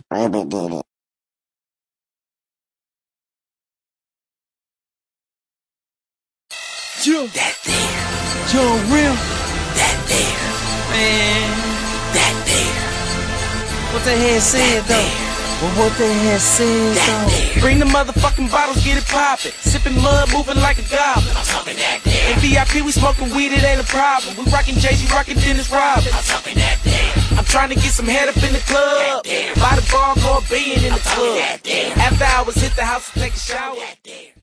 Rabbit did it. Joe. That there. Joe real. That there. Man. That there. What they had said though. Well, what they had said though. Bring the motherfucking bottles, get it poppin'. Sippin' mud, moving like a goblin. I'm talking that there. In VIP, we smoking weed, it ain't a problem. We rockin' Jay-Z, rockin' Dennis Rodman. I'm talking that there. I'm trying to get some head up in the club. By the bar, go a billion in the club. That there. After hours, hit the house and take a shower. That there.